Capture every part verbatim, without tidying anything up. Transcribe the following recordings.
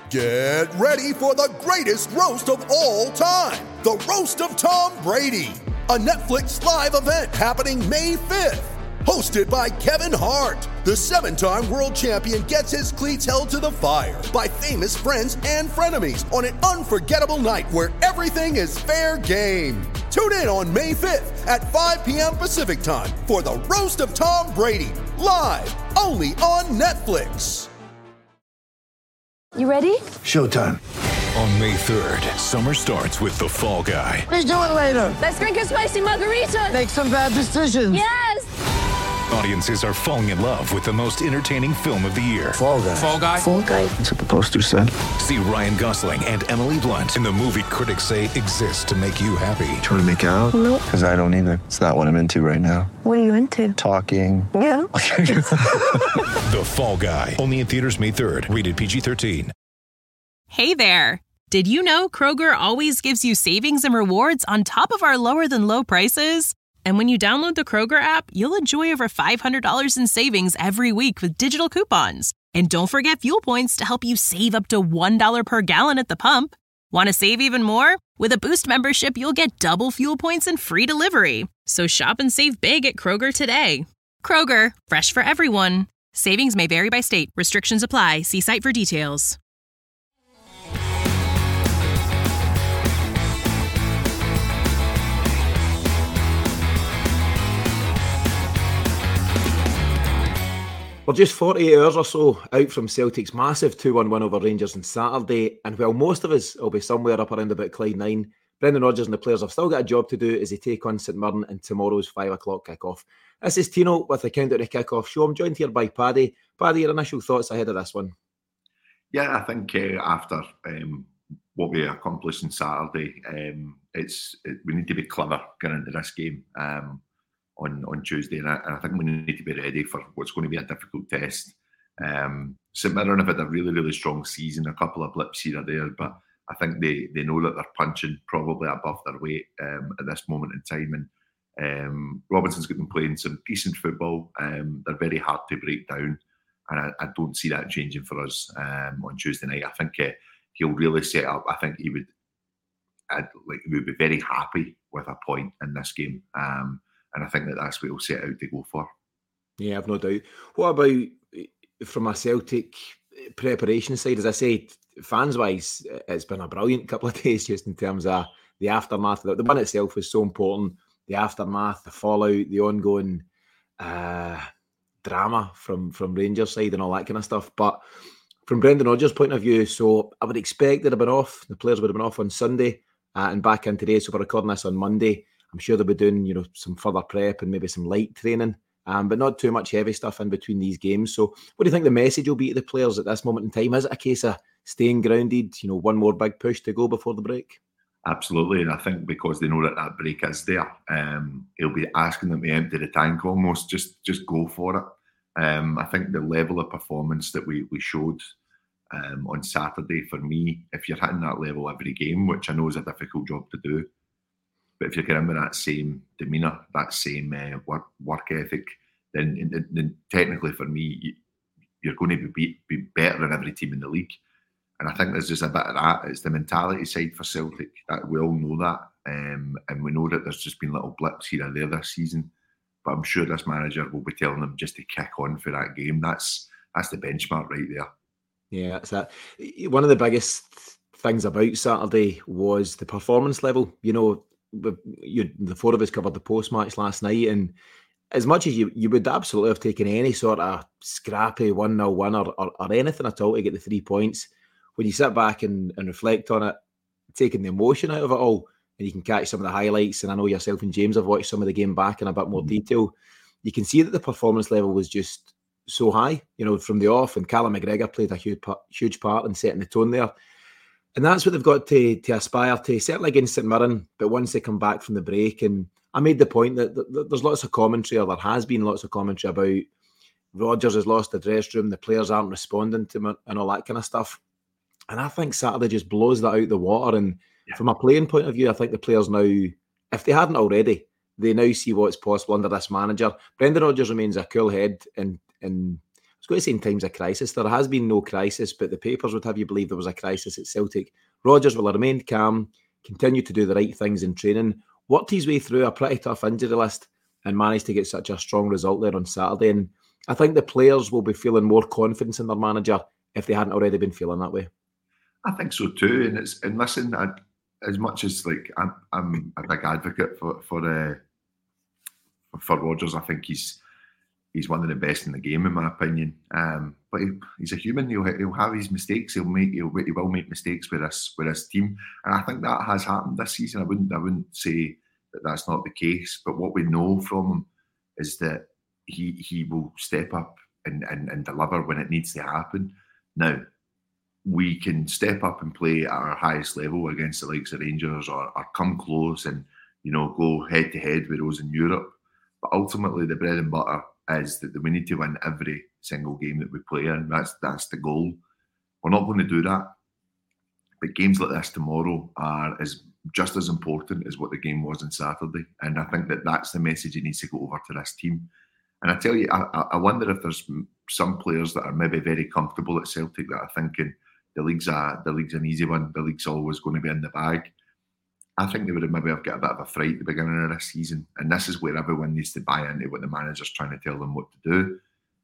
Get ready for the greatest roast of all time, the Roast of Tom Brady, a Netflix live event happening May fifth. Hosted by Kevin Hart, the seven-time world champion gets his cleats held to the fire by famous friends and frenemies on an unforgettable night where everything is fair game. Tune in on May fifth at five p.m. Pacific time for the Roast of Tom Brady, live only on Netflix. You ready? Showtime. On May third, summer starts with The Fall Guy. Let's do it later. Let's drink a spicy margarita. Make some bad decisions. Yes! Audiences are falling in love with the most entertaining film of the year. Fall Guy. Fall Guy? Fall Guy. That's what the poster said. See Ryan Gosling and Emily Blunt in the movie critics say exists to make you happy. Trying to make it out? Nope. Because I don't either. It's not what I'm into right now. What are you into? Talking. Yeah. The Fall Guy. Only in theaters May third. Rated P G thirteen. Hey there. Did you know Kroger always gives you savings and rewards on top of our lower than low prices? And when you download the Kroger app, you'll enjoy over five hundred dollars in savings every week with digital coupons. And don't forget fuel points to help you save up to one dollar per gallon at the pump. Want to save even more? With a Boost membership, you'll get double fuel points and free delivery. So shop and save big at Kroger today. Kroger, fresh for everyone. Savings may vary by state. Restrictions apply. See site for details. We're just forty-eight hours or so out from Celtic's massive two one win over Rangers on Saturday, and while most of us will be somewhere up around about Clyde nine, Brendan Rodgers and the players have still got a job to do as they take on St Mirren in tomorrow's five o'clock kick-off. This is Tino with the Countdown to Kick-Off show. I'm joined here by Paddy. Paddy, your initial thoughts ahead of this one? Yeah, I think uh, after um, what we accomplished on Saturday, um, it's it, we need to be clever going into this game. Um, on, on Tuesday, and I, and I think we need to be ready for what's going to be a difficult test. Um, St Mirren have had a really, really strong season, a couple of blips here or there, but I think they, they know that they're punching probably above their weight um, at this moment in time, and um, Robinson's got them playing some decent football. Um, they're very hard to break down, and I, I don't see that changing for us um, on Tuesday night. I think uh, he'll really set up, I think he would I'd, like he would be very happy with a point in this game. Um, And I think that that's what he'll set out to go for. Yeah, I've no doubt. What about from a Celtic preparation side? As I say, fans-wise, it's been a brilliant couple of days just in terms of the aftermath. The one itself was so important. The aftermath, the fallout, the ongoing uh, drama from, from Rangers' side and all that kind of stuff. But from Brendan Rodgers' point of view, so I would expect they'd have been off. The players would have been off on Sunday uh, and back in today. So we're recording this on Monday. I'm sure they'll be doing, you know, some further prep and maybe some light training, um, but not too much heavy stuff in between these games. So what do you think the message will be to the players at this moment in time? Is it a case of staying grounded, you know, one more big push to go before the break? Absolutely, and I think because they know that that break is there, um, he'll be asking them to empty the tank almost, just just go for it. Um, I think the level of performance that we, we showed um, on Saturday, for me, if you're hitting that level every game, which I know is a difficult job to do, but if you're getting with that same demeanour, that same uh, work work ethic, then, then, then technically for me, you're going to be, be better than every team in the league. And I think there's just a bit of that. It's the mentality side for Celtic. That we all know that. Um, and we know that there's just been little blips here and there this season. But I'm sure this manager will be telling them just to kick on for that game. That's that's the benchmark right there. Yeah, that's that. One of the biggest things about Saturday was the performance level. You know, You, the four of us covered the post-match last night, and as much as you, you would absolutely have taken any sort of scrappy one nil win or, or, or anything at all to get the three points, when you sit back and, and reflect on it, taking the emotion out of it all, and you can catch some of the highlights, and I know yourself and James have watched some of the game back in a bit more detail, you can see that the performance level was just so high, you know, from the off, and Callum McGregor played a huge part, huge part in setting the tone there. And that's what they've got to, to aspire to, certainly against St Mirren, but once they come back from the break. And I made the point that, that, that there's lots of commentary, or there has been lots of commentary about Rodgers has lost the dressing room, the players aren't responding to him and all that kind of stuff. And I think Saturday just blows that out the water. And yeah. from a playing point of view, I think the players now, if they hadn't already, they now see what's possible under this manager. Brendan Rodgers remains a cool head, and, and was going to say in times of crisis. There has been no crisis, but the papers would have you believe there was a crisis at Celtic. Rodgers will have remained calm, continue to do the right things in training, worked his way through a pretty tough injury list and managed to get such a strong result there on Saturday. And I think the players will be feeling more confidence in their manager if they hadn't already been feeling that way. I think so too. And it's and listen, I, as much as like I'm, I'm a big advocate for for uh, for Rodgers. I think he's he's one of the best in the game, in my opinion. Um, but he, he's a human. He'll he'll have his mistakes. He'll make he'll, he will make mistakes with us with his team, and I think that has happened this season. I wouldn't I wouldn't say that that's not the case. But what we know from him is that he he will step up and and, and deliver when it needs to happen. Now, we can step up and play at our highest level against the likes of Rangers or, or come close and, you know, go head to head with those in Europe. But ultimately, the bread and butter is that we need to win every single game that we play in. That's that's the goal. We're not going to do that. But games like this tomorrow are as just as important as what the game was on Saturday. And I think that that's the message that needs to go over to this team. And I tell you, I, I wonder if there's some players that are maybe very comfortable at Celtic that are thinking the league's a the league's an easy one. The league's always going to be in the bag. I think they would have maybe have got a bit of a fright at the beginning of this season, and this is where everyone needs to buy into what the manager's trying to tell them what to do.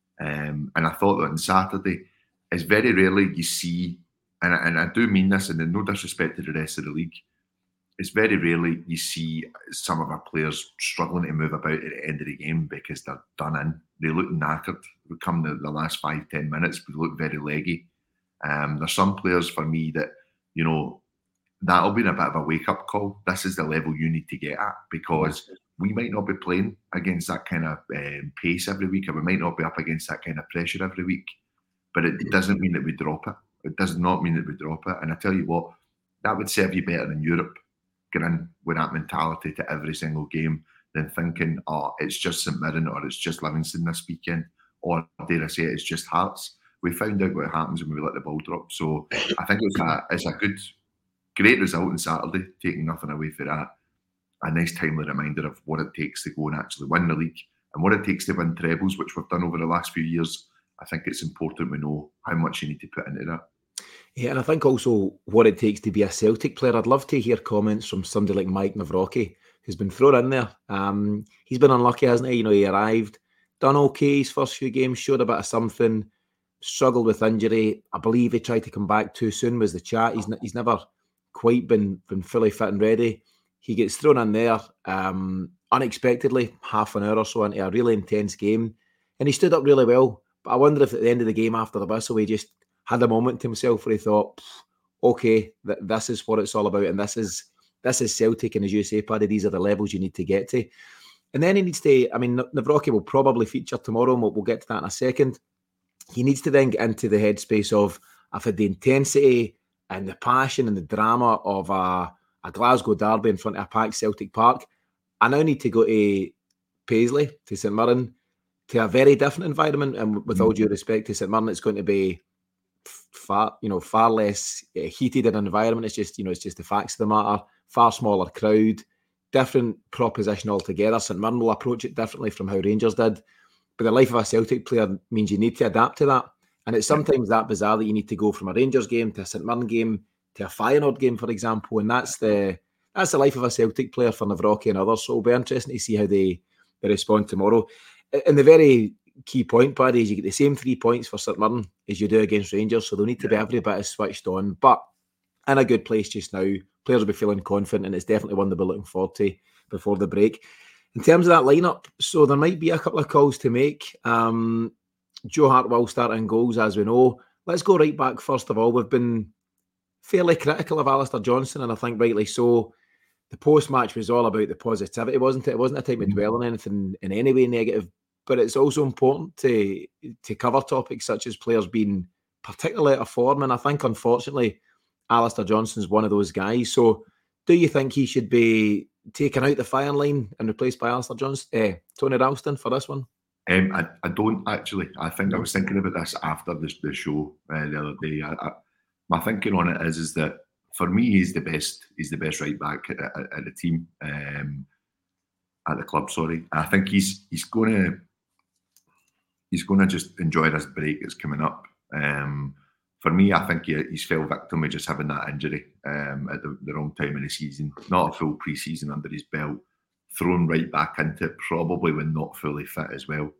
Um, and I thought that on Saturday, it's very rarely you see, and, and I do mean this, and in no disrespect to the rest of the league, it's very rarely you see some of our players struggling to move about at the end of the game because they're done in. They look knackered. We come the, the last five, ten minutes, we look very leggy. Um, there's some players for me that, you know, that'll be a bit of a wake-up call. This is the level you need to get at, because we might not be playing against that kind of um, pace every week, or we might not be up against that kind of pressure every week. But it doesn't mean that we drop it. It does not mean that we drop it. And I tell you what, that would serve you better in Europe, get in with that mentality to every single game, than thinking, oh, it's just St Mirren or it's just Livingston this weekend, or dare I say it, it's just Hearts. We found out what happens when we let the ball drop. So I think it's a, it's a good, great result on Saturday, taking nothing away for that. A nice timely reminder of what it takes to go and actually win the league, and what it takes to win trebles, which we've done over the last few years. I think it's important we know how much you need to put into that. Yeah, and I think also what it takes to be a Celtic player. I'd love to hear comments from somebody like Mike Nawrocki, who's been thrown in there. Um, he's been unlucky, hasn't he? You know, he arrived, done okay his first few games, showed a bit of something, struggled with injury. I believe he tried to come back too soon, was the chat. He's, n- he's never quite been, been fully fit and ready. He gets thrown in there um, unexpectedly, half an hour or so into a really intense game, and he stood up really well. But I wonder if at the end of the game, after the whistle, he just had a moment to himself where he thought, okay, th- this is what it's all about, and this is this is Celtic, and as you say, Paddy, these are the levels you need to get to. And then he needs to, I mean, Nawrocki will probably feature tomorrow, and we'll, we'll get to that in a second. He needs to then get into the headspace of, I've had the intensity and the passion and the drama of a, a Glasgow derby in front of a packed Celtic Park. I now need to go to Paisley, to St Mirren, to a very different environment, and with all due respect to St Mirren, it's going to be far, you know, far less uh, heated an environment. It's just, you know, it's just the facts of the matter. Far smaller crowd, different proposition altogether. St Mirren will approach it differently from how Rangers did. But the life of a Celtic player means you need to adapt to that, and it's sometimes that bizarre that you need to go from a Rangers game to a St Mirren game to a Feyenoord game, for example, and that's the that's the life of a Celtic player for Nawrocki and others. So it'll be interesting to see how they, they respond tomorrow. And the very key point, Paddy, is you get the same three points for St Mirren as you do against Rangers, so they'll need to be every bit as switched on, but in a good place just now. Players will be feeling confident, and it's definitely one they'll be looking forward to before the break. In terms of that lineup, so there might be a couple of calls to make. Um, Joe Hart will start in goals, as we know. Let's go right back first of all. We've been fairly critical of Alistair Johnston, and I think rightly so. The post-match was all about the positivity, wasn't it? It wasn't a time to dwell on anything in any way negative, but it's also important to to cover topics such as players being particularly out of form, and I think, unfortunately, Alistair Johnston's one of those guys. So do you think he should be taken out the firing line and replaced by Alistair Johnston, eh, Tony Ralston for this one? Um, I, I don't actually. I think I was thinking about this after the, the show uh, the other day. I, I, my thinking on it is is that for me, he's the best. He's the best right back at, at, at the team, um, at the club. Sorry, I think he's he's going to. he's going to just enjoy this break that's coming up. Um, for me, I think he, he's fell victim of just having that injury um, at the, the wrong time in the season. Not a full pre-season under his belt, thrown right back into it, probably when not fully fit as well.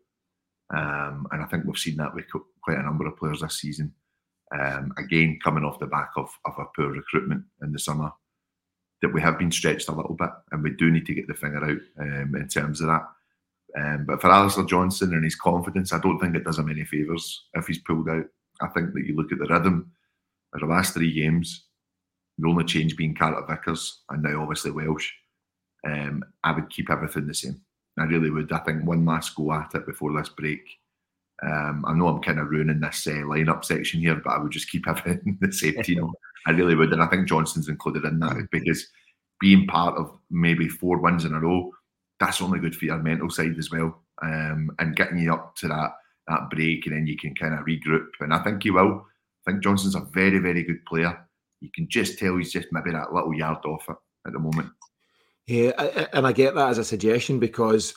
Um, and I think we've seen that with quite a number of players this season. Um, again, coming off the back of, of a poor recruitment in the summer, that we have been stretched a little bit, and we do need to get the finger out um, in terms of that. Um, but for Alistair Johnston and his confidence, I don't think it does him any favours if he's pulled out. I think that you look at the rhythm of the last three games, the only change being Carter Vickers and now obviously Welsh. Um, I would keep everything the same. I really would. I think one last go at it before this break. Um, I know I'm kind of ruining this uh, lineup section here, but I would just keep everything the same. You know, I really would, and I think Johnston's included in that because being part of maybe four wins in a row, that's only good for your mental side as well, um, and getting you up to that that break, and then you can kind of regroup. And I think he will. I think Johnston's a very, very good player. You can just tell he's just maybe that little yard off it at the moment. Yeah, and I get that as a suggestion because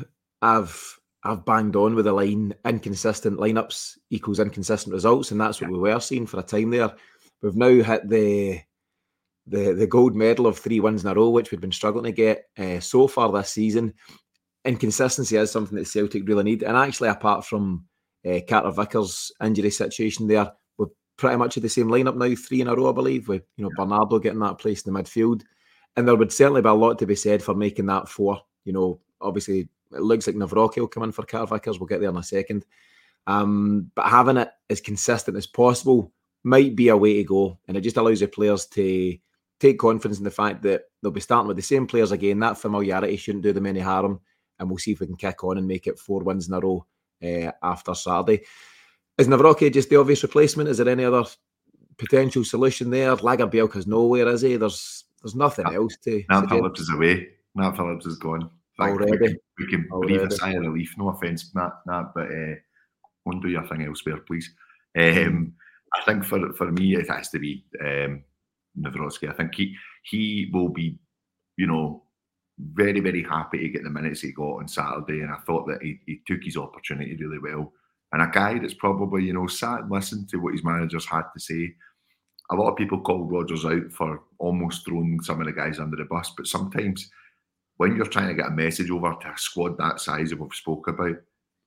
I've I've banged on with the line inconsistent lineups equals inconsistent results, and that's what we were seeing for a time there. We've now hit the the the gold medal of three wins in a row, which we've been struggling to get uh, so far this season. Inconsistency is something that Celtic really need, and actually, apart from uh, Carter Vickers' injury situation, there we're pretty much at the same lineup now, three in a row, I believe. With you know Bernardo getting that place in the midfield. And there would certainly be a lot to be said for making that four. You know, obviously, it looks like Nawrocki will come in for Carter Vickers. We'll get there in a second. Um, but having it as consistent as possible might be a way to go. And it just allows the players to take confidence in the fact that they'll be starting with the same players again. That familiarity shouldn't do them any harm. And we'll see if we can kick on and make it four wins in a row uh, after Saturday. Is Nawrocki just the obvious replacement? Is there any other potential solution there? Lagerbielke's nowhere, is he? There's There's nothing Nat, else to Nat suggest. Phillips is away. Nat Phillips is gone. Already. We can, we can breathe Already. a sigh of relief. No offence, Nat, Nat but uh, go and do your thing elsewhere, please. Um, I think for for me, it has to be um, Nawrocki. I think he he will be, you know, very, very happy to get the minutes he got on Saturday. And I thought that he, he took his opportunity really well. And a guy that's probably, you know, sat and listened to what his managers had to say. A lot of people call Rodgers out for almost throwing some of the guys under the bus, but sometimes when you're trying to get a message over to a squad that size that we've spoke about,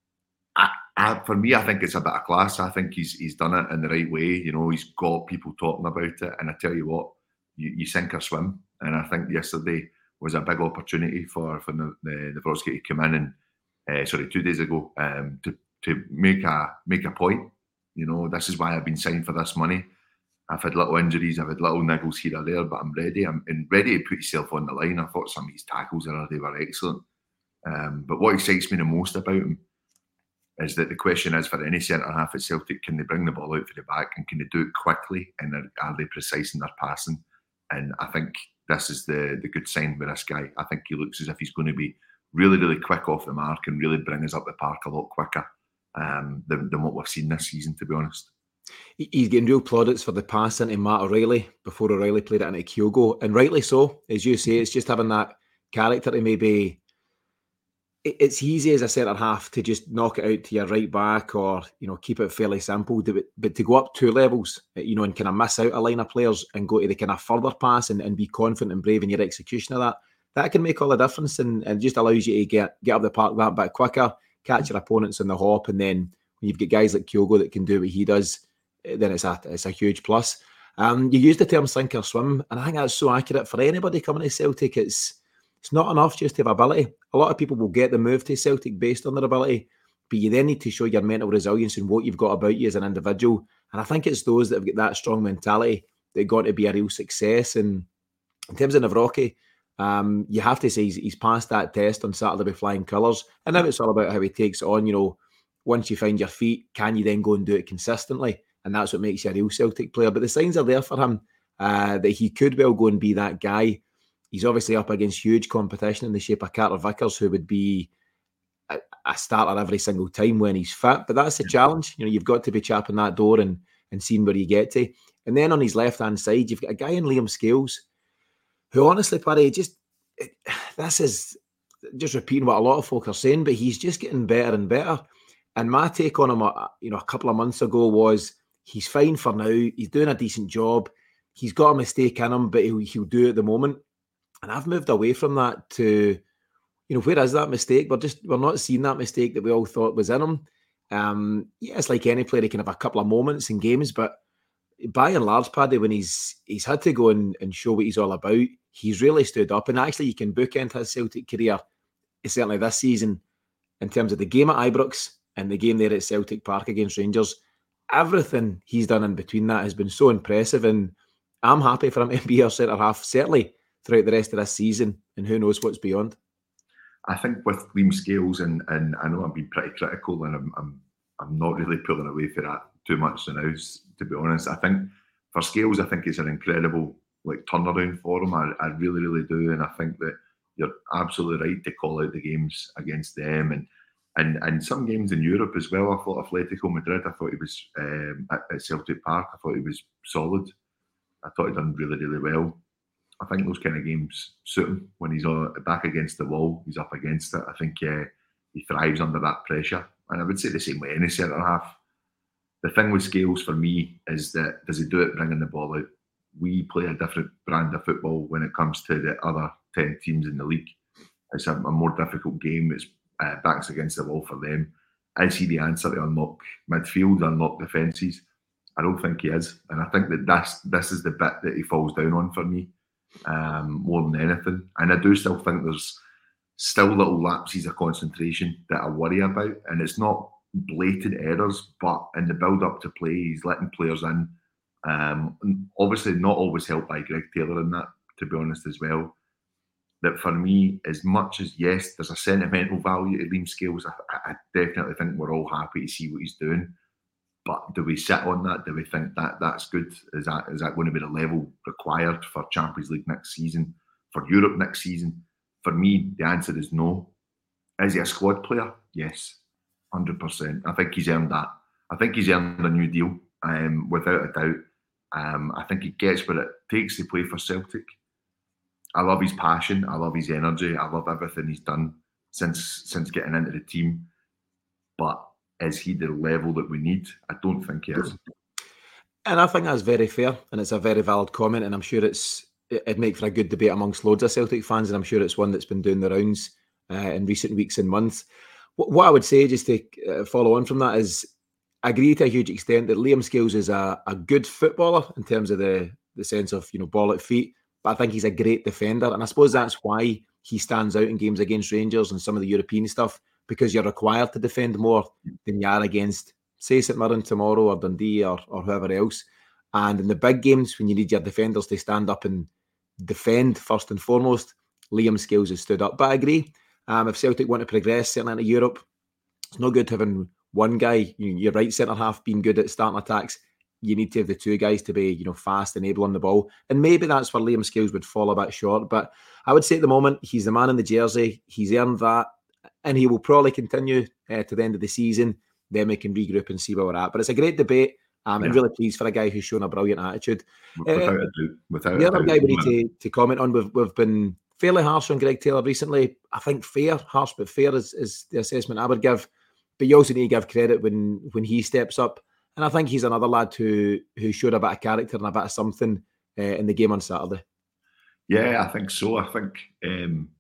I, I, for me, I think it's a bit of class. I think he's he's done it in the right way. You know, he's got people talking about it, and I tell you what, you, you sink or swim. And I think yesterday was a big opportunity for for the the Nawrocki to come in and uh, sorry, two days ago um, to to make a make a point. You know, this is why I've been signed for this money. I've had little injuries, I've had little niggles here or there, but I'm ready. I'm ready to put yourself on the line. I thought some of his tackles there, they were excellent. Um, but what excites me the most about him is that the question is for any centre-half at Celtic, can they bring the ball out for the back and can they do it quickly and are they precise in their passing? And I think this is the, the good sign with this guy. I think he looks as if he's going to be really, really quick off the mark and really bring us up the park a lot quicker um, than, than what we've seen this season, to be honest. He's getting real plaudits for the pass into Matt O'Reilly before O'Reilly played it into Kyogo, and rightly so. As you say, it's just having that character to maybe. It's easy as a centre half to just knock it out to your right back, or you know keep it fairly simple. But to go up two levels, you know, and kind of miss out a line of players and go to the kind of further pass and, and be confident and brave in your execution of that, that can make all the difference, and, and just allows you to get get up the park that bit quicker, catch your opponents on the hop, and then when you've got guys like Kyogo that can do what he does, then it's a it's a huge plus. Um, you use the term sink or swim, and I think that's so accurate for anybody coming to Celtic. It's it's not enough just to have ability. A lot of people will get the move to Celtic based on their ability, but you then need to show your mental resilience and what you've got about you as an individual. And I think it's those that have got that strong mentality that are going to be a real success. And in terms of Nawrocki, um, you have to say he's, he's passed that test on Saturday with flying colours. And now it's all about how he takes it on. You know, once you find your feet, can you then go and do it consistently? And that's what makes you a real Celtic player. But the signs are there for him uh, that he could well go and be that guy. He's obviously up against huge competition in the shape of Carter Vickers, who would be a, a starter every single time when he's fit. But that's the challenge. You know, you've got to be chapping that door and, and seeing where you get to. And then on his left-hand side, you've got a guy in Liam Scales, who honestly, Paddy, just, it, this is just repeating what a lot of folk are saying, but he's just getting better and better. And my take on him, you know, a couple of months ago was he's fine for now. He's doing a decent job. He's got a mistake in him, but he'll, he'll do it at the moment. And I've moved away from that to, you know, where is that mistake? We're just, we're not seeing that mistake that we all thought was in him. Um, yeah, it's like any player, he can have a couple of moments in games, but by and large, Paddy, when he's he's had to go and, and show what he's all about, he's really stood up. And actually, you can bookend his Celtic career, certainly this season, in terms of the game at Ibrox and the game there at Celtic Park against Rangers. Everything he's done in between that has been so impressive, and I'm happy for him to be our centre half, certainly throughout the rest of this season, and who knows what's beyond. I think with Liam Scales, and and I know I'm being pretty critical, and I'm I'm, I'm not really pulling away for that too much now, to be honest. I think for Scales, I think it's an incredible like turnaround for him. I, I really, really do, and I think that you're absolutely right to call out the games against them, and and and some games in Europe as well. I thought Atletico Madrid, I thought he was um, at, at Celtic Park, I thought he was solid. I thought he done really, really well. I think those kind of games suit him when he's uh, back against the wall. He's up against it. I think uh, he thrives under that pressure. And I would say the same way any centre half. The thing with Scales for me is that does he do it bringing the ball out? We play a different brand of football when it comes to the other ten teams in the league. It's a, a more difficult game. It's uh, backs against the wall for them. Is he the answer to unlock midfield, unlock defences? I don't think he is. And I think that this, this is the bit that he falls down on for me. Um, more than anything, and I do still think there's still little lapses of concentration that I worry about, and it's not blatant errors, but in the build up to play, he's letting players in. Um, obviously, not always helped by Greg Taylor in that, to be honest, as well. That for me, as much as yes, there's a sentimental value to Liam Scales, I, I definitely think we're all happy to see what he's doing. But do we sit on that? Do we think that that's good? Is that is that going to be the level required for Champions League next season, for Europe next season? For me, the answer is no. Is he a squad player? Yes, one hundred percent. I think he's earned that. I think he's earned a new deal, um, without a doubt. Um, I think he gets what it takes to play for Celtic. I love his passion. I love his energy. I love everything he's done since since getting into the team. But is he the level that we need? I don't think he is. And I think that's very fair, and it's a very valid comment, and I'm sure it's it'd make for a good debate amongst loads of Celtic fans, and I'm sure it's one that's been doing the rounds uh, in recent weeks and months. What, what I would say, just to uh, follow on from that, is I agree to a huge extent that Liam Scales is a, a good footballer in terms of the, the sense of, you know, ball at feet, but I think he's a great defender, and I suppose that's why he stands out in games against Rangers and some of the European stuff, because you're required to defend more than you are against, say, St Mirren tomorrow or Dundee or, or whoever else. And in the big games, when you need your defenders to stand up and defend first and foremost, Liam Scales has stood up. But I agree, um, if Celtic want to progress, certainly into Europe, it's no good having one guy, you, your right centre-half, being good at starting attacks. You need to have the two guys to be, you know, fast and able on the ball. And maybe that's where Liam Scales would fall a bit short. But I would say at the moment, he's the man in the jersey. He's earned that. And he will probably continue uh, to the end of the season. Then we can regroup and see where we're at. But it's a great debate. Um, yeah. And really pleased for a guy who's shown a brilliant attitude. Without uh, a doubt. Without the a other doubt. guy we need to, to comment on, we've, we've been fairly harsh on Greg Taylor recently. I think fair, harsh but fair is, is the assessment I would give. But you also need to give credit when when he steps up. And I think he's another lad who, who showed a bit of character and a bit of something uh, in the game on Saturday. Yeah, I think so. I think... Um,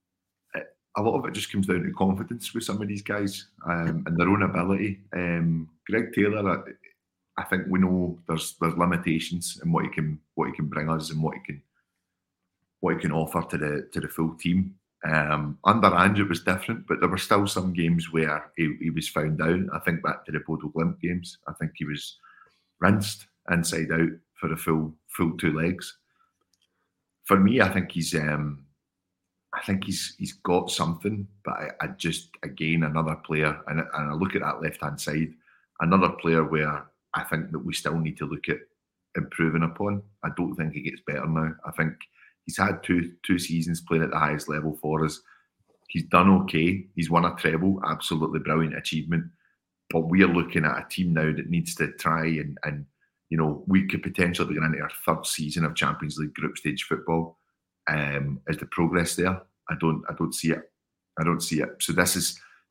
a lot of it just comes down to confidence with some of these guys um, and their own ability. Um, Greg Taylor, I, I think we know there's there's limitations in what he can what he can bring us and what he can what he can offer to the to the full team. Um, under Ange it was different, but there were still some games where he, he was found out. I think back to the Bodo Glimt games. I think he was rinsed inside out for the full full two legs. For me, I think he's. Um, I think he's he's got something, but I, I just, again, another player, and, and I look at that left-hand side, another player where I think that we still need to look at improving upon. I don't think he gets better now. I think he's had two two seasons playing at the highest level for us. He's done okay. He's won a treble, absolutely brilliant achievement. But we're looking at a team now that needs to try and, and you know, we could potentially be going into our third season of Champions League group stage football. Um, is the progress there? I don't. I don't see it. I don't see it. So this is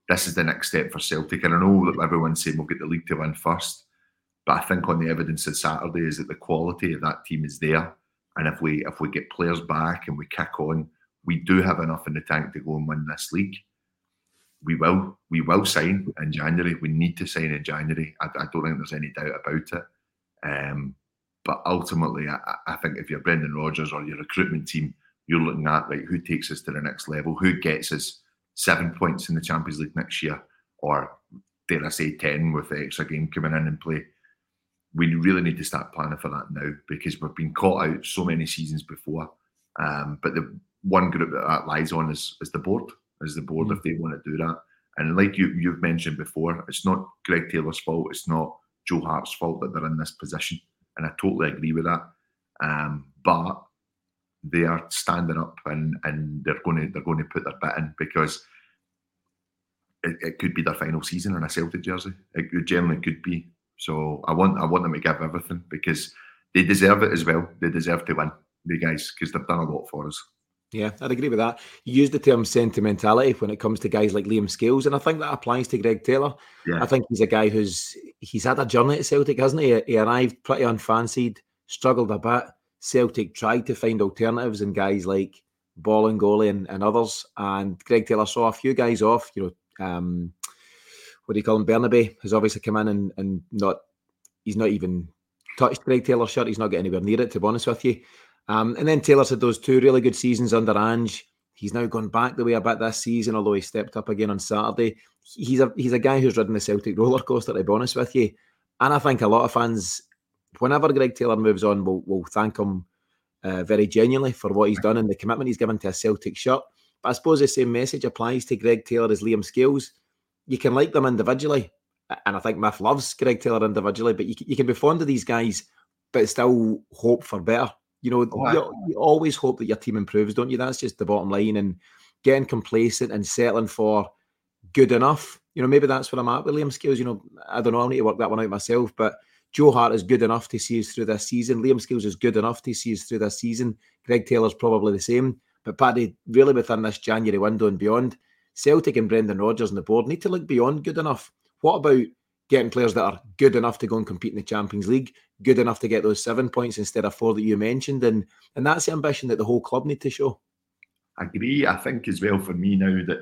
this is the next step for Celtic. And I know that everyone's saying we'll get the league to win first, but I think on the evidence of Saturday is that the quality of that team is there. And if we if we get players back and we kick on, we do have enough in the tank to go and win this league. We will. We will sign in January. We need to sign in January. I, I don't think there's any doubt about it. Um, but ultimately, I, I think if you're Brendan Rodgers or your recruitment team, you're looking at, right, who takes us to the next level? Who gets us seven points in the Champions League next year? Or dare I say ten with the extra game coming in and play? We really need to start planning for that now, because we've been caught out so many seasons before. Um, but the one group that that lies on is, is the board, is the board mm. if they want to do that. And like you, you've mentioned before, it's not Greg Taylor's fault. It's not Joe Hart's fault that they're in this position. And I totally agree with that. Um, but they are standing up and, and they're going to they're going to put their bit in, because it, it could be their final season in a Celtic jersey. It, it generally could be. So I want I want them to give everything, because they deserve it as well. They deserve to win, the guys, because they've done a lot for us. Yeah, I'd agree with that. You use the term sentimentality when it comes to guys like Liam Scales, and I think that applies to Greg Taylor. Yeah. I think he's a guy who's he's had a journey at Celtic, hasn't he? He arrived pretty unfancied, struggled a bit. Celtic tried to find alternatives in guys like Bolingoli and, and others, and Greg Taylor saw a few guys off. You know, um, what do you call him? Bernabe has obviously come in and, and not, he's not even touched Greg Taylor's shirt. He's not getting anywhere near it, to be honest with you. Um, and then Taylor's had those two really good seasons under Ange. He's now gone back the way a bit this season, although he stepped up again on Saturday. He's a he's a guy who's ridden the Celtic roller coaster, to be honest with you. And I think a lot of fans, whenever Greg Taylor moves on, will will thank him uh, very genuinely for what he's done and the commitment he's given to a Celtic shirt. But I suppose the same message applies to Greg Taylor as Liam Scales. You can like them individually, and I think Miff loves Greg Taylor individually, but you, you can be fond of these guys, but still hope for better. You know, oh, you, you always hope that your team improves, don't you? That's just the bottom line. And getting complacent and settling for good enough, you know, maybe that's where I'm at with Liam Scales. You know, I don't know, I'll need to work that one out myself, but Joe Hart is good enough to see us through this season. Liam Scales is good enough to see us through this season. Greg Taylor's probably the same. But Paddy, really within this January window and beyond, Celtic and Brendan Rodgers and the board need to look beyond good enough. What about getting players that are good enough to go and compete in the Champions League, good enough to get those seven points instead of four that you mentioned? And and that's the ambition that the whole club need to show. I agree. I think as well for me now that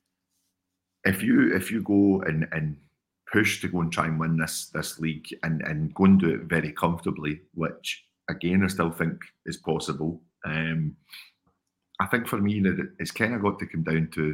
if you if you go and, and push to go and try and win this this league and, and go and do it very comfortably, which again I still think is possible, um, I think for me that it's kind of got to come down to,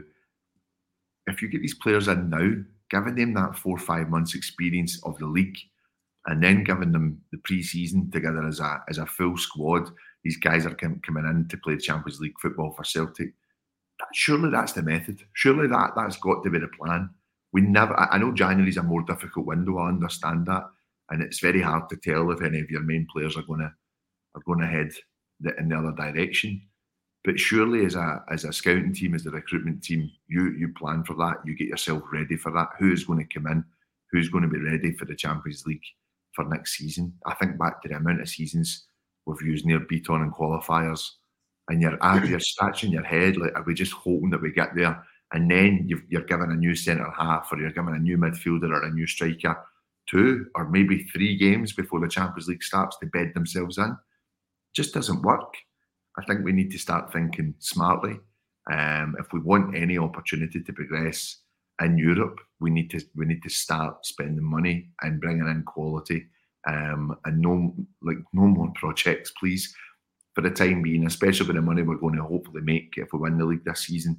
if you get these players in now, giving them that four or five months experience of the league, and then giving them the pre-season together as a as a full squad. These guys are com- coming in to play Champions League football for Celtic. That, surely that's the method. Surely that, that's got to be the plan. We never. I, I know January's a more difficult window. I understand that, and it's very hard to tell if any of your main players are going to are going to head the, in the other direction. But surely, as a as a scouting team, as a recruitment team, you you plan for that. You get yourself ready for that. Who is going to come in? Who's going to be ready for the Champions League for next season? I think back to the amount of seasons we've used near Beaton and qualifiers, and you're you're scratching your head like, are we just hoping that we get there? And then you've, you're given a new centre half, or you're given a new midfielder or a new striker, two or maybe three games before the Champions League starts to bed themselves in. It just doesn't work. I think we need to start thinking smartly. Um, if we want any opportunity to progress in Europe, we need to we need to start spending money and bringing in quality. Um, and no like no more projects, please, for the time being. Especially with the money we're going to hopefully make if we win the league this season.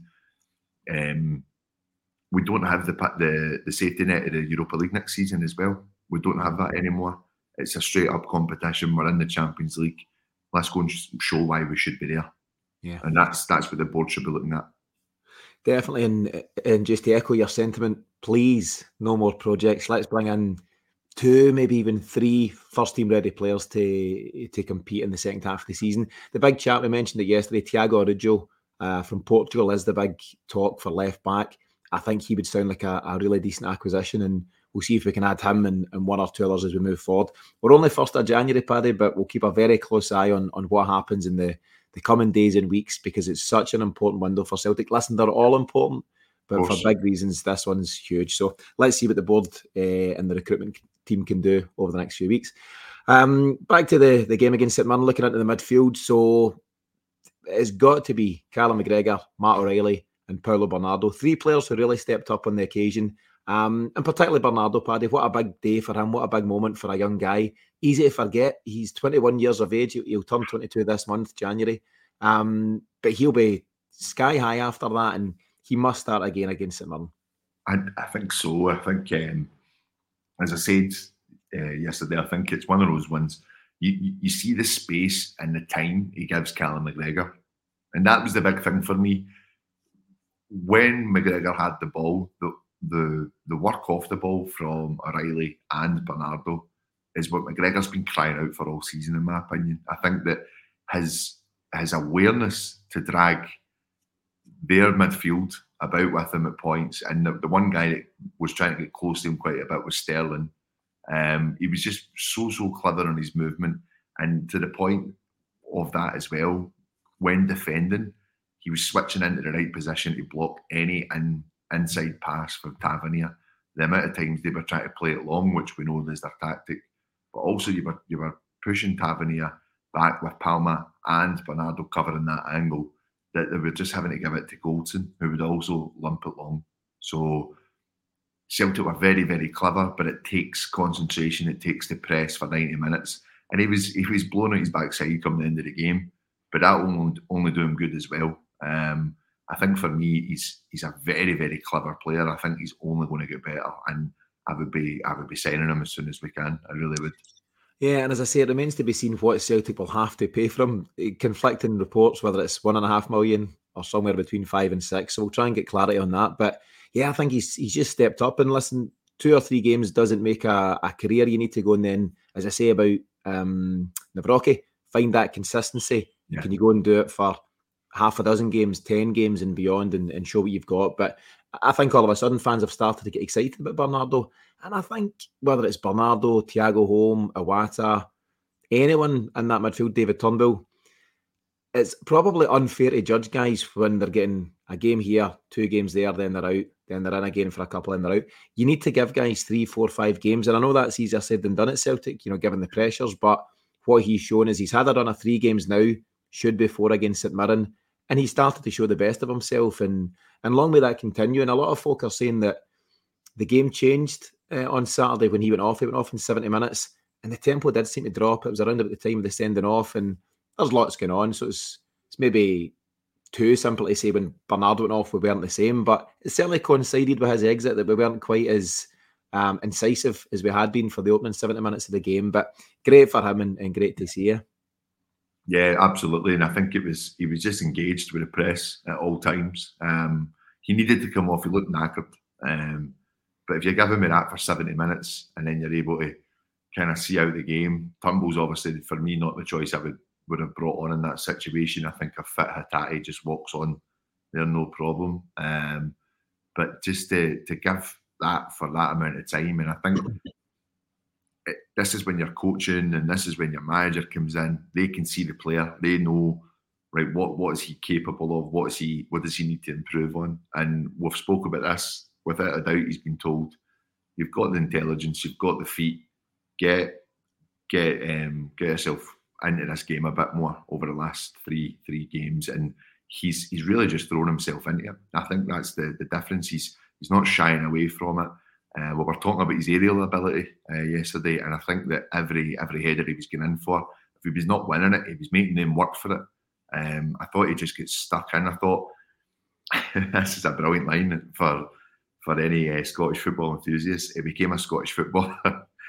Um, we don't have the the the safety net of the Europa League next season as well. We don't have that anymore. It's a straight up competition. We're in the Champions League. Let's go and show why we should be there. Yeah, and that's that's what the board should be looking at. Definitely, and and just to echo your sentiment, please, no more projects. Let's bring in two, maybe even three first-team ready players to to compete in the second half of the season. The big chat, we mentioned it yesterday, Tiago Araújo uh, from Portugal is the big talk for left back. I think he would sound like a, a really decent acquisition, and we'll see if we can add him and, and one or two others as we move forward. We're only first of January, Paddy, but we'll keep a very close eye on, on what happens in the, the coming days and weeks, because it's such an important window for Celtic. Listen, they're all important, but for big reasons, this one's huge. So let's see what the board uh, and the recruitment team can do over the next few weeks. Um, back to the, the game against St Mirren, looking into the midfield. So it's got to be Callum McGregor, Matt O'Reilly and Paulo Bernardo. Three players who really stepped up on the occasion. Um, and particularly Bernardo, Paddy. What a big day for him. What a big moment for a young guy. Easy to forget. He's twenty-one years of age. He'll, he'll turn twenty-two this month, January. Um, but he'll be sky high after that, and he must start again against St Mirren. I, I think so. I think, um, as I said uh, yesterday, I think it's one of those ones. You, you you see the space and the time he gives Callum McGregor, and that was the big thing for me. When McGregor had the ball, the the the work off the ball from O'Reilly and Bernardo is what McGregor's been crying out for all season, in my opinion. I think that his his awareness to drag their midfield about with him at points, and the, the one guy that was trying to get close to him quite a bit was Sterling. Um, he was just so so clever in his movement, and to the point of that as well, when defending, he was switching into the right position to block any in, inside pass for Tavernier. The amount of times they were trying to play it long, which we know is their tactic, but also you were you were pushing Tavernier back with Palma and Bernardo covering that angle, that they were just having to give it to Goldson, who would also lump it long. So Celtic were very, very clever, but it takes concentration, it takes the press for ninety minutes. And he was he was blowing out his backside come the end of the game, but that will only, only do him good as well. Um, I think for me, he's he's a very, very clever player. I think he's only going to get better, and I would be I would be signing him as soon as we can. I really would. Yeah, and as I say, it remains to be seen what Celtic will have to pay for him. Conflicting reports, whether it's one and a half million or somewhere between five and six. So we'll try and get clarity on that. But yeah, I think he's he's just stepped up. And listen, two or three games doesn't make a, a career. You need to go and then, as I say about um, Nawrocki, find that consistency. Yeah. Can you go and do it for half a dozen games, ten games and beyond, and, and show what you've got? But I think all of a sudden fans have started to get excited about Bernardo. And I think whether it's Bernardo, Thiago Holm, Iwata, anyone in that midfield, David Turnbull, it's probably unfair to judge guys when they're getting a game here, two games there, then they're out, then they're in again for a couple and they're out. You need to give guys three, four, five games. And I know that's easier said than done at Celtic, you know, given the pressures. But what he's shown is he's had a run of three games now, should be four against St Mirren. And he started to show the best of himself. And, and long may that continue. And a lot of folk are saying that the game changed uh, on Saturday when he went off. He went off in seventy minutes. And the tempo did seem to drop. It was around about the time of the sending off. And there's lots going on. So it's, it's maybe too simple to say when Bernardo went off, we weren't the same. But it certainly coincided with his exit that we weren't quite as um, incisive as we had been for the opening seventy minutes of the game. But great for him and, and great to see you. Yeah, absolutely. And I think it was he was just engaged with the press at all times. Um, he needed to come off. He looked knackered. Um, but if you give him that for seventy minutes and then you're able to kind of see out the game, Turnbull's obviously, for me, not the choice I would, would have brought on in that situation. I think a fit Hatate just walks on there, no problem. Um, but just to, to give that for that amount of time, and I think it, this is when you're coaching and this is when your manager comes in. They can see the player. They know, right, what, what is he capable of? What is he? What does he need to improve on? And we've spoke about this. Without a doubt, he's been told, you've got the intelligence, you've got the feet, get get um, get yourself into this game a bit more over the last three three games, and he's he's really just thrown himself into it. I think that's the the difference. He's he's not shying away from it. Uh, we were talking about his aerial ability uh, yesterday, and I think that every every header he was going in for, if he was not winning it, he was making them work for it. Um, I thought he just gets stuck in. I thought this is a brilliant line for. For any uh, Scottish football enthusiast. He became a Scottish footballer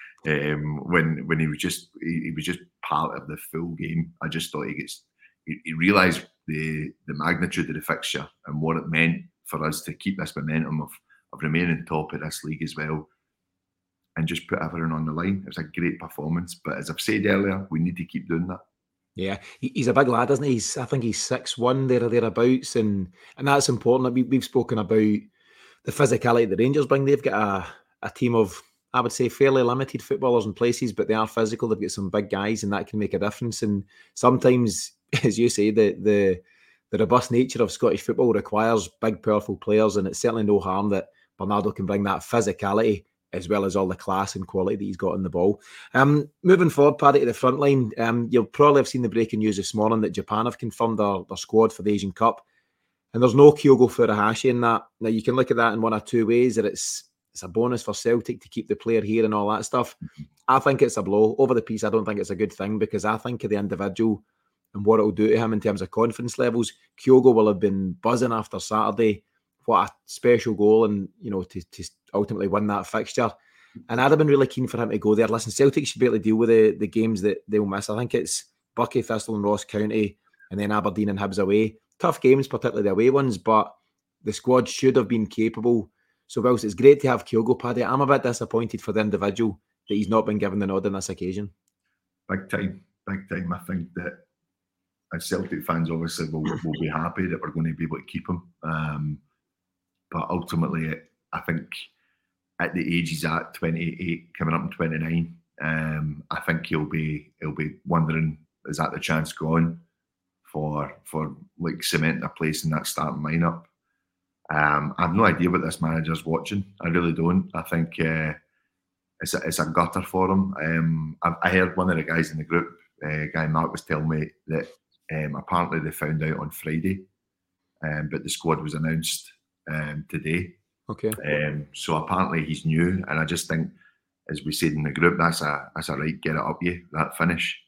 um, when when he was just he, he was just part of the full game. I just thought he gets he, he realised the the magnitude of the fixture and what it meant for us to keep this momentum of of remaining top of this league as well, and just put everything on the line. It was a great performance. But as I've said earlier, we need to keep doing that. Yeah, he's a big lad, isn't he? He's, I think he's six one there or thereabouts, and and that's important. We, we've spoken about the physicality the Rangers bring. They've got a, a team of, I would say, fairly limited footballers in places, but they are physical. They've got some big guys, and that can make a difference. And sometimes, as you say, the the the robust nature of Scottish football requires big, powerful players, and it's certainly no harm that Bernardo can bring that physicality as well as all the class and quality that he's got on the ball. Um, moving forward, Paddy, to the front line, um, you'll probably have seen the breaking news this morning that Japan have confirmed their, their squad for the Asian Cup. And there's no Kyogo Furuhashi in that. Now, you can look at that in one or two ways, that it's it's a bonus for Celtic to keep the player here and all that stuff. Mm-hmm. I think it's a blow. Over the piece, I don't think it's a good thing, because I think of the individual and what it'll do to him in terms of confidence levels. Kyogo will have been buzzing after Saturday. What a special goal, and, you know, to, to ultimately win that fixture. And I'd have been really keen for him to go there. Listen, Celtic should be able to deal with the, the games that they'll miss. I think it's Buckie, Thistle and Ross County, and then Aberdeen and Hibs away. Tough games, particularly the away ones, but the squad should have been capable. So whilst it's great to have Kyogo, Paddy, I'm a bit disappointed for the individual that he's not been given the nod on this occasion. Big time, big time. I think that as Celtic fans, obviously, will will be happy that we're going to be able to keep him. Um, but ultimately, I think at the age he's at, twenty-eight, coming up in twenty-nine, um, I think he'll be he'll be wondering, is that the chance gone for for like cementing a place in that starting lineup? Um, I have no idea what this manager's watching. I really don't. I think uh, it's a, it's a gutter for him. Um, I, I heard one of the guys in the group, uh, guy Mark, was telling me that um, apparently they found out on Friday, um, but the squad was announced um, today. Okay. Um, so apparently he's new, and I just think, as we said in the group, that's a that's a right get it up you, that finish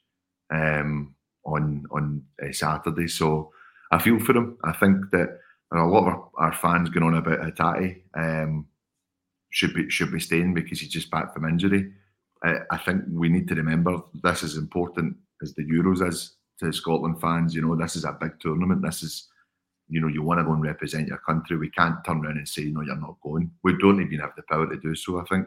um, on on uh, Saturday. So I feel for him. I think that a lot of our, our fans going on about Hatate um, should be should be staying because he's just back from injury. I, I think we need to remember this is important as the Euros is to Scotland fans. You know, this is a big tournament. This is, you know, you want to go and represent your country. We can't turn around and say, no, you're not going. We don't even have the power to do so, I think.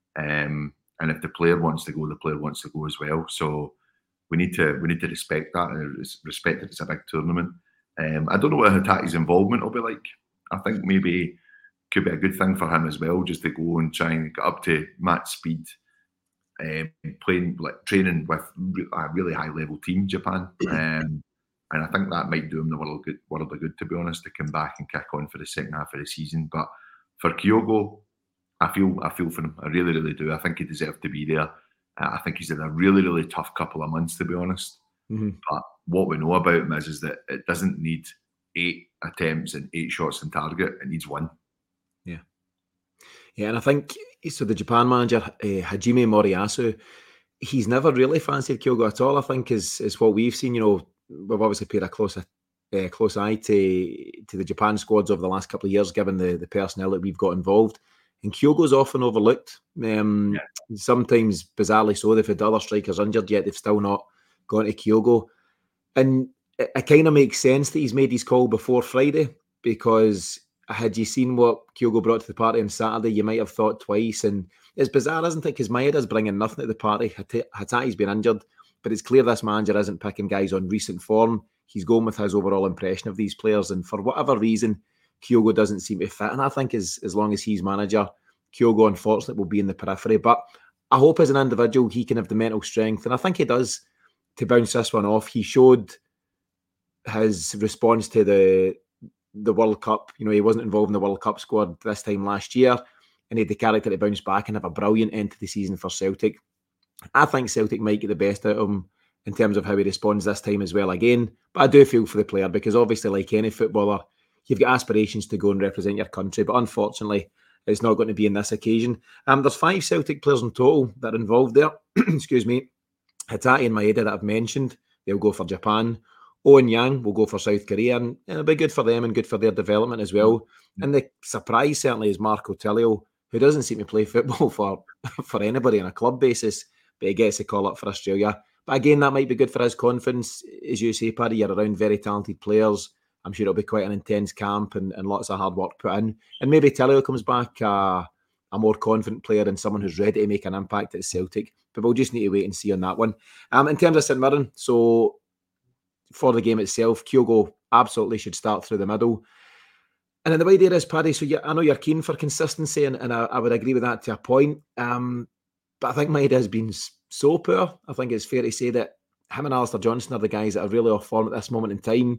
Um, and if the player wants to go, the player wants to go as well. So we need to we need to respect that and respect that it's a big tournament. Um, I don't know what Hatate's involvement will be like. I think maybe could be a good thing for him as well, just to go and try and get up to match speed, um, playing like training with a really high level team, Japan. Um, and I think that might do him the world of good, world of good, to be honest, to come back and kick on for the second half of the season. But for Kyogo, I feel I feel for him. I really, really do. I think he deserves to be there. Uh, I think he's had a really, really tough couple of months, to be honest. Mm-hmm. But what we know about him is, is that it doesn't need eight attempts and eight shots on target. It needs one. Yeah. Yeah, and I think, so the Japan manager, uh, Hajime Moriyasu, he's never really fancied Kyogo at all, I think, is, is what we've seen. You know, we've obviously paid a close, uh, close eye to, to the Japan squads over the last couple of years, given the, the personnel that we've got involved. And Kyogo's often overlooked. Um, yeah. Sometimes, bizarrely so, they've had other strikers injured, yet they've still not gone to Kyogo. And it, it kind of makes sense that he's made his call before Friday, because had you seen what Kyogo brought to the party on Saturday, you might have thought twice. And it's bizarre, isn't it? Because Maeda's bringing nothing to the party. Hatate's been injured, but it's clear this manager isn't picking guys on recent form. He's going with his overall impression of these players. And for whatever reason, Kyogo doesn't seem to fit. And I think as, as long as he's manager, Kyogo, unfortunately, will be in the periphery. But I hope as an individual, he can have the mental strength. And I think he does, to bounce this one off. He showed his response to the the World Cup. You know, he wasn't involved in the World Cup squad this time last year, and he had the character to bounce back and have a brilliant end to the season for Celtic. I think Celtic might get the best out of him in terms of how he responds this time as well again. But I do feel for the player, because obviously, like any footballer, you've got aspirations to go and represent your country, but unfortunately, it's not going to be in this occasion. Um, there's five Celtic players in total that are involved there. Excuse me. Hatate and Maeda that I've mentioned, they'll go for Japan. Owen Yang will go for South Korea, and it'll be good for them and good for their development as well. Mm-hmm. And the surprise certainly is Marco Tilio, who doesn't seem to play football for, for anybody on a club basis, but he gets a call up for Australia. But again, that might be good for his confidence. As you say, Paddy, you're around very talented players. I'm sure it'll be quite an intense camp and, and lots of hard work put in. And maybe Tilio comes back uh, a more confident player and someone who's ready to make an impact at Celtic. But we'll just need to wait and see on that one. Um, in terms of St Mirren, so for the game itself, Kyogo absolutely should start through the middle. And then the idea is, Paddy, so you, I know you're keen for consistency, and, and I, I would agree with that to a point. Um, but I think Maeda has been so poor. I think it's fair to say that him and Alistair Johnston are the guys that are really off form at this moment in time.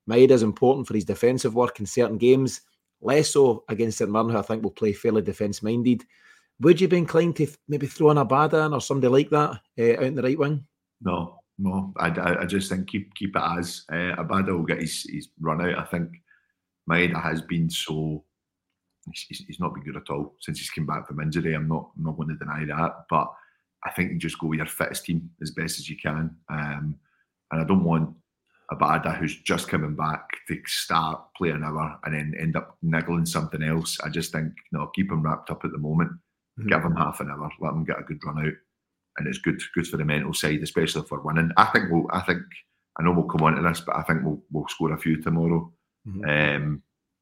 Maeda is important for his defensive work in certain games, less so against St Mirren, who I think will play fairly defence-minded. Would you be inclined to maybe throw an Abada in or somebody like that uh, out in the right wing? No, no. I, I, I just think keep keep it as. Uh, Abada will get his, his run out. I think Maeda has been so... He's, he's not been good at all since he's come back from injury. I'm not, I'm not going to deny that. But I think you just go with your fittest team as best as you can. Um, and I don't want Abada, who's just coming back, to start, play an hour, and then end up niggling something else. I just think, no, keep him wrapped up at the moment. Mm-hmm. Give him half an hour, let him get a good run out, and it's good, good for the mental side, especially for winning. I think we'll. I think I know we'll come on to this, but I think we'll we'll score a few tomorrow. Mm-hmm. Um,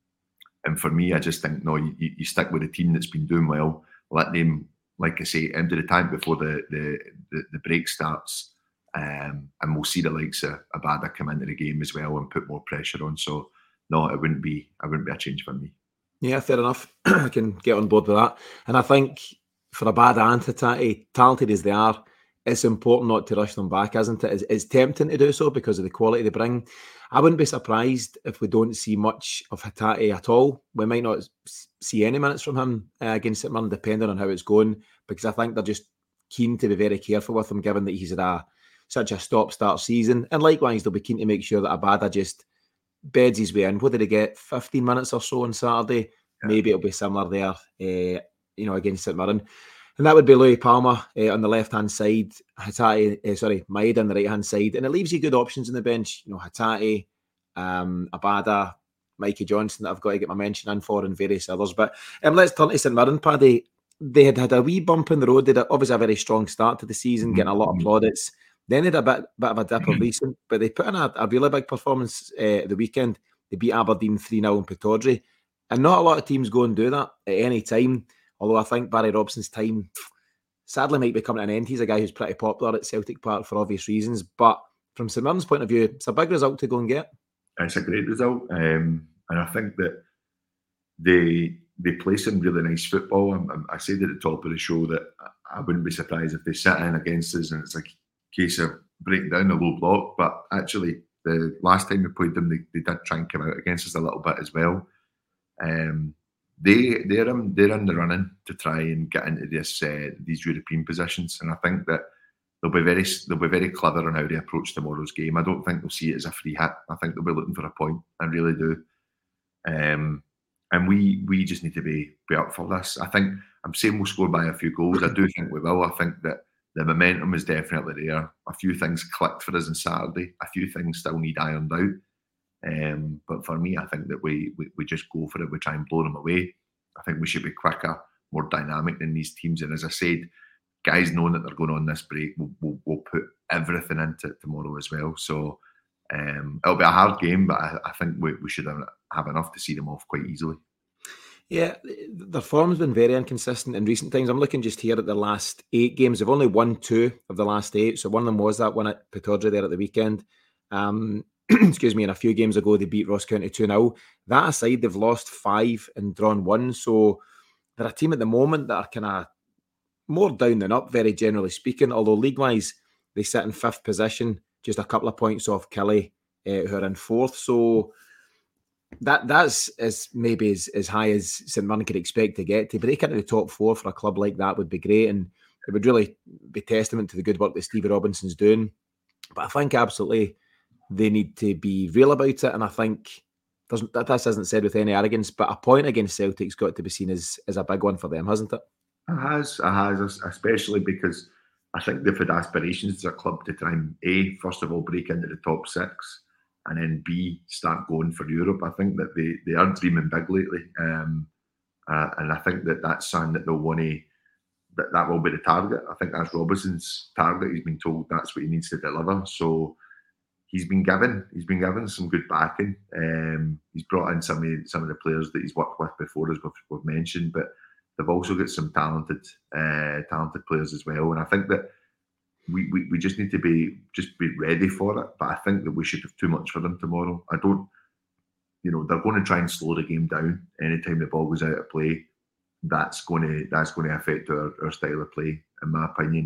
and for me, I just think no, you, you stick with the team that's been doing well. Let them, like I say, empty the tank before the the the, the break starts. Um, and we'll see the likes of Abada come into the game as well and put more pressure on. So no, it wouldn't be it wouldn't be a change for me. Yeah, fair enough. I can get on board with that. And I think for Abada and Hatate, talented as they are, it's important not to rush them back, isn't it? It's, it's tempting to do so because of the quality they bring. I wouldn't be surprised if we don't see much of Hatate at all. We might not see any minutes from him uh, against St Mirren, depending on how it's going, because I think they're just keen to be very careful with him, given that he's at a such a stop-start season. And likewise, they'll be keen to make sure that Abada just beds his way in. What did he get? fifteen minutes or so on Saturday? Yeah. Maybe it'll be similar there, uh, you know, against St Mirren. And that would be Louis Palmer uh, on the left-hand side, Hatate, uh, sorry, Maeda on the right-hand side. And it leaves you good options on the bench. You know, Hatate, um, Abada, Mikey Johnson that I've got to get my mention in for, and various others. But um, let's turn to St Mirren, Paddy. They had had a wee bump in the road. They had obviously a very strong start to the season, getting a lot of plaudits. Then they had a bit, bit of a dip of recent, but they put in a, a really big performance uh, the weekend. They beat Aberdeen three nil in Pittodrie. And not a lot of teams go and do that at any time. Although I think Barry Robson's time sadly might be coming to an end. He's a guy who's pretty popular at Celtic Park for obvious reasons. But from St Mirren's point of view, it's a big result to go and get. It's a great result. Um, and I think that they they play some really nice football. I, I said at the top of the show that I wouldn't be surprised if they sit in against us and it's like case of breaking down the low block, but actually the last time we played them, they, they did try and come out against us a little bit as well. Um, they they're in, they're in the running to try and get into this uh, these European positions, and I think that they'll be very they'll be very clever on how they approach tomorrow's game. I don't think they'll see it as a free hit. I think they'll be looking for a point. I really do. Um, and we we just need to be be up for this. I think I'm saying we'll score by a few goals. I do think we will. I think that the momentum is definitely there. A few things clicked for us on Saturday. A few things still need ironed out. Um, but for me, I think that we, we we just go for it. We try and blow them away. I think we should be quicker, more dynamic than these teams. And as I said, guys knowing that they're going on this break, we'll, we'll, we'll put everything into it tomorrow as well. So um, it'll be a hard game, but I, I think we, we should have, have enough to see them off quite easily. Yeah, their form's been very inconsistent in recent times. I'm looking just here at the last eight games. They've only won two of the last eight. So one of them was that one at Pittodrie there at the weekend. Um, excuse me, and a few games ago, they beat Ross County two nil. That aside, they've lost five and drawn one. So they're a team at the moment that are kind of more down than up, very generally speaking. Although league-wise, they sit in fifth position, just a couple of points off Killie, uh, who are in fourth. So That that's as maybe as, as high as St Mirren could expect to get to. Break into the top four for a club like that would be great, and it would really be testament to the good work that Stevie Robinson's doing. But I think absolutely they need to be real about it, and I think there's, that this isn't said with any arrogance, but a point against Celtic's got to be seen as, as a big one for them, hasn't it? It has, it has, especially because I think they've had aspirations as a club to try and A, first of all, break into the top six, and then B, start going for Europe. I think that they, they are dreaming big lately. Um, uh, and I think that that's something that they'll want to, that, that will be the target. I think that's Robinson's target. He's been told that's what he needs to deliver. So he's been given, he's been given some good backing. Um, he's brought in some of, some of the players that he's worked with before, as we've, we've mentioned, but they've also got some talented, uh, talented players as well. And I think that We, we we just need to be just be ready for it. But I think that we should have too much for them tomorrow. I don't, you know, they're going to try and slow the game down anytime the ball goes out of play. That's going to that's going to affect our, our style of play, in my opinion.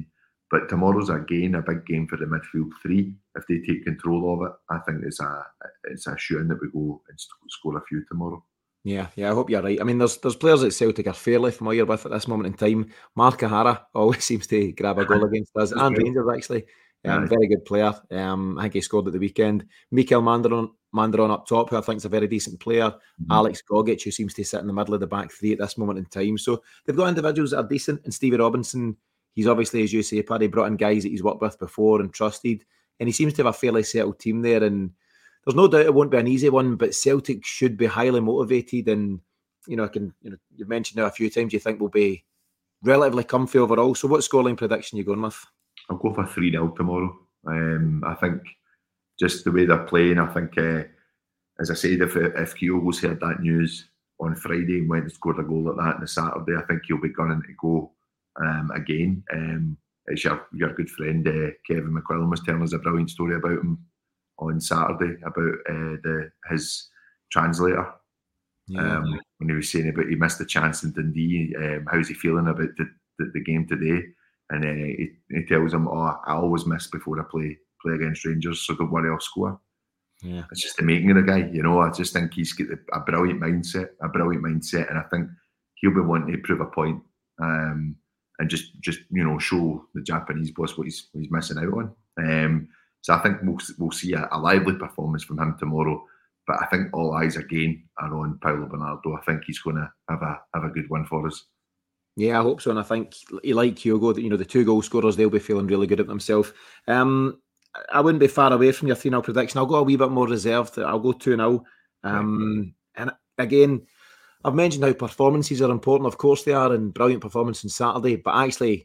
But tomorrow's again a big game for the midfield three. If they take control of it, I think it's a it's a shooting that we go and score a few tomorrow. Yeah, yeah, I hope you're right. I mean, there's there's players at Celtic are fairly familiar with at this moment in time. Mark O'Hara always seems to grab a goal against us, and Rangers actually. Um, very good player. Um, I think he scored at the weekend. Mikael Mandaron, Mandaron up top, who I think is a very decent player. Mm-hmm. Alex Gogic, who seems to sit in the middle of the back three at this moment in time. So they've got individuals that are decent. And Stevie Robinson, he's obviously, as you say, Paddy, brought in guys that he's worked with before and trusted. And he seems to have a fairly settled team there. And there's no doubt it won't be an easy one, but Celtic should be highly motivated. And, you know, I can, you know, you've mentioned now a few times you think will be relatively comfy overall. So what scoreline prediction are you going with? I'll go for three nil tomorrow. Um, I think just the way they're playing, I think, uh, as I said, if if Kyogo's heard that news on Friday and went and scored a goal like that on the Saturday, I think he'll be gunning to go um, again. Um, it's your, your good friend, uh, Kevin McQuillan, was telling us a brilliant story about him on Saturday, about uh, the his translator. Yeah. Um, when he was saying about he missed the chance in Dundee, um, how's he feeling about the, the, the game today? And uh, he, he tells him, oh, I always miss before I play play against Rangers, so don't worry, I'll score. Yeah, it's just the making of the guy, you know. I just think he's got a brilliant mindset, a brilliant mindset, and I think he'll be wanting to prove a point, um, and just, just you know, show the Japanese boss what he's what he's missing out on. Um, so I think we'll we'll see a, a lively performance from him tomorrow. But I think all eyes again are on Paulo Bernardo. I think he's going to have a have a good one for us. Yeah, I hope so, and I think he like Kyogo, you know, the two goal scorers, they'll be feeling really good at themselves. Um, I wouldn't be far away from your three nil prediction. I'll go a wee bit more reserved. I'll go two nil. Um, and again, I've mentioned how performances are important. Of course they are, and brilliant performance on Saturday. But actually,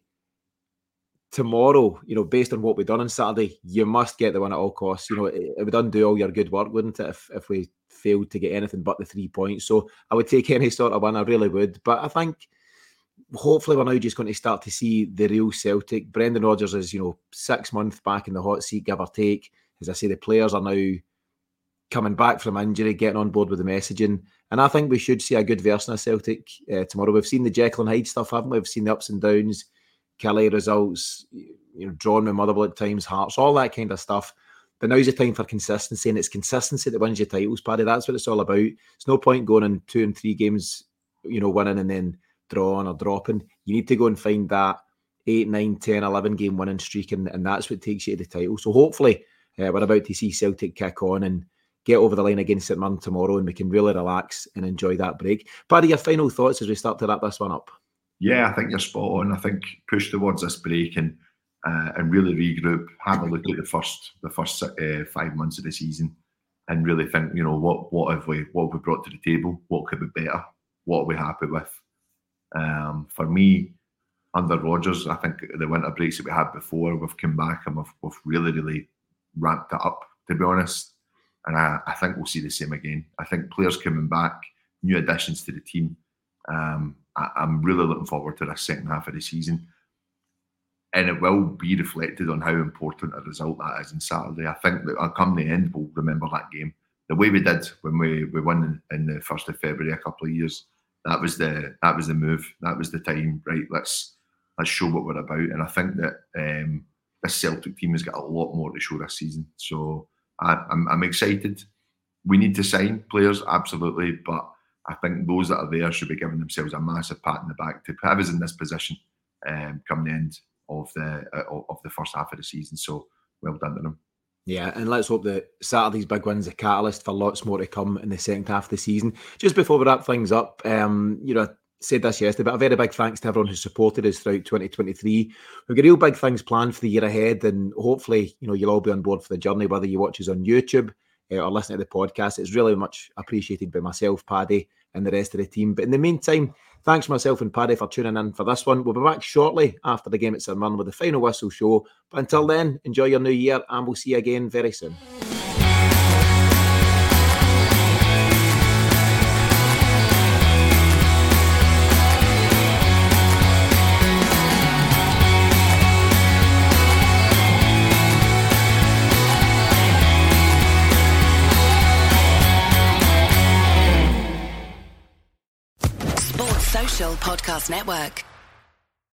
tomorrow, you know, based on what we've done on Saturday, you must get the win at all costs. You know, it, it would undo all your good work, wouldn't it, if, if we failed to get anything but the three points. So I would take any sort of win, I really would. But I think hopefully we're now just going to start to see the real Celtic. Brendan Rodgers is, you know, six months back in the hot seat, give or take. As I say, the players are now coming back from injury, getting on board with the messaging. And I think we should see a good version of Celtic uh, tomorrow. We've seen the Jekyll and Hyde stuff, haven't we? We've seen the ups and downs, Kelly results, you know, drawn with Motherwell at times, Hearts, all that kind of stuff. But now's the time for consistency, and it's consistency that wins you titles, Paddy. That's what it's all about. It's no point going in two and three games, you know, winning and then drawing or dropping. You need to go and find that eight, nine, ten, eleven game winning streak, and, and that's what takes you to the title. So hopefully uh, we're about to see Celtic kick on and get over the line against St Mirren tomorrow, and we can really relax and enjoy that break. Paddy, your final thoughts as we start to wrap this one up? Yeah, I think you're spot on. I think push towards this break and uh, and really regroup, have a look at the first the first uh, five months of the season, and really think, you know, what what have we what have we brought to the table? What could be better? What are we happy with? Um, for me, under Rodgers, I think the winter breaks that we had before, we've come back and we've, we've really, really ramped it up, to be honest. And I, I think we'll see the same again. I think players coming back, new additions to the team. Um, I, I'm really looking forward to the second half of the season. And it will be reflected on how important a result that is on Saturday. I think that come the end, we'll remember that game. The way we did when we, we won in, in the first of February a couple of years. That was the that was the move. That was the time. Right, let's let's show what we're about. And I think that um, this Celtic team has got a lot more to show this season. So I, I'm I'm excited. We need to sign players, absolutely, but I think those that are there should be giving themselves a massive pat in the back to have us in this position um, come the end of the uh, of the first half of the season. So well done to them. Yeah, and let's hope that Saturday's big win's a catalyst for lots more to come in the second half of the season. Just before we wrap things up, um, you know, I said this yesterday, but a very big thanks to everyone who supported us throughout twenty twenty-three. We've got real big things planned for the year ahead, and hopefully, you know, you'll all be on board for the journey, whether you watch us on YouTube uh, or listen to the podcast. It's really much appreciated by myself, Paddy, and the rest of the team. But in the meantime, thanks myself and Paddy for tuning in for this one. We'll be back shortly after the game at St Mirren with the final whistle show. But until then, enjoy your new year, and we'll see you again very soon. Podcast Network.